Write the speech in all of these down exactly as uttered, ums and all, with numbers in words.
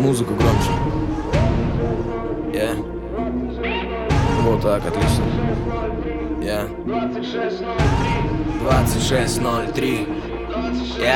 Музыку громче. Yeah. Вот так, отлично. Yeah. двадцать шесть ноль три. Yeah.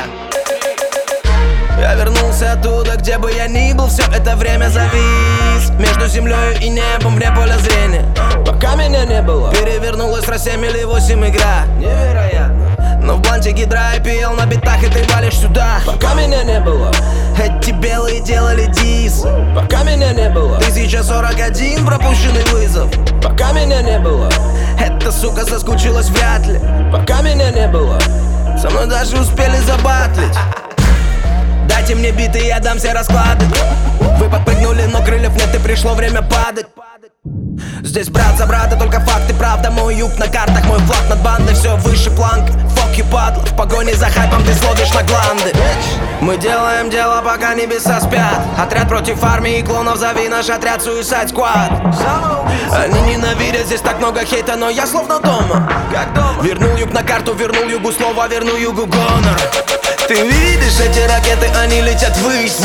Я вернулся оттуда, где бы я ни был, все это время завис между землей и небом вне поля зрения. Пока меня не было, перевернулась раз семь или восемь игра. Невероятно. Но в бланте гидра я пел на битах, и ты валишь сюда. Пока меня не было, эти белые делали дис. Пока меня не было, тысяча сорок один пропущенный вызов. Пока меня не было, эта сука соскучилась вряд ли. Пока меня не было, со мной даже успели забатлить. Дайте мне биты, я дам все расклады. Вы подпрыгнули, но крыльев нет, и пришло время падать. Здесь брат за брата, только факты, правда. Мой юг на картах, мой флаг над бандой. Все выше планки, фок и падла. В погоне за хайпом ты словишь на гланды. Мы делаем дело, пока небеса спят. Отряд против армии клонов, зови наш отряд Suicide Squad. Они ненавидят, здесь так много хейта, но я словно дома. Вернул юг на карту, вернул югу слово, верну югу гонор. Ты видишь эти ракеты, они летят ввысь.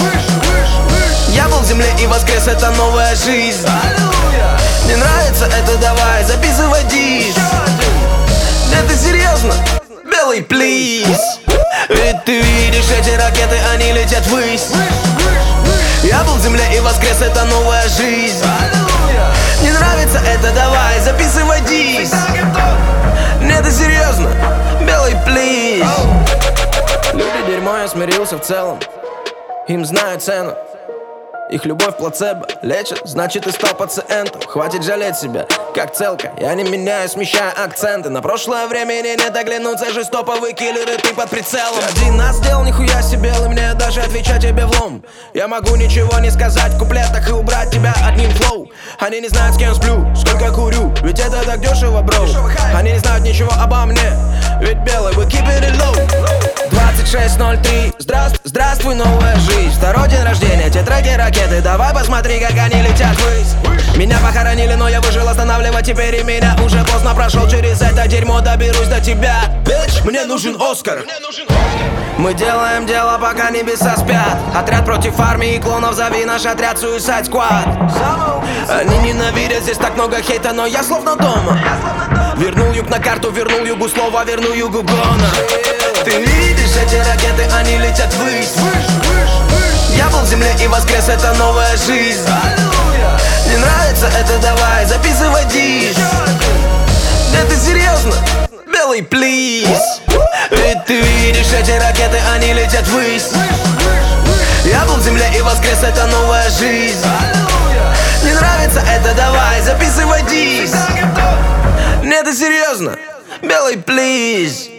Я был в земле и воскрес, это новая жизнь. Не нравится это, давай, записывай диск. Это серьезно? Белый, please. Ведь ты видишь эти ракеты, они летят ввысь. Я был в земле и воскрес, это новая жизнь. Не нравится это, давай, записывай диск. Нет, это серьезно? Белый, please. Люди дерьмо, я смирился в целом. Им знаю цену. Их любовь плацебо лечит, значит и стал пациентом. Хватит жалеть себя, как целка. Я не меняю, смещая акценты. На прошлое времени нет оглянуться. Жестоповые киллеры, ты под прицелом. Ты один нас сделал, нихуя себе, и мне даже отвечать тебе в лом. Я могу ничего не сказать в куплетах и убрать тебя одним флоу. Они не знают, с кем сплю, сколько курю, ведь это так дешево, бро. Они не знают ничего обо мне, ведь белый, we keep it low. двадцать шесть ноль три, здравствуй, здравствуй, новая жизнь. Второй день рождения, те треки ракеты. Давай посмотри, как они летят ввысь. Меня похоронили, но я выжил, останавливать теперь и меня уже поздно. Прошел через это дерьмо, доберусь до тебя. Bitch, мне нужен Оскар. Мы делаем дело, пока небеса спят. Отряд против армии клонов, зови наш отряд Suicide Squad. Они ненавидят, здесь так много хейта, но я словно дома. Вернул юг на карту, вернул югу слово, верну югу гонор. Ты видишь эти ракеты, они летят ввысь. Я был в земле и воскрес, это новая жизнь. Не нравится это, давай, записывай диск. Это серьезно? Белый, please. Ведь ты видишь эти ракеты, они летят ввысь. Я был в земле и воскрес, это новая жизнь. Не нравится это, давай, записывай диск. Нет, это серьезно? Белый, please.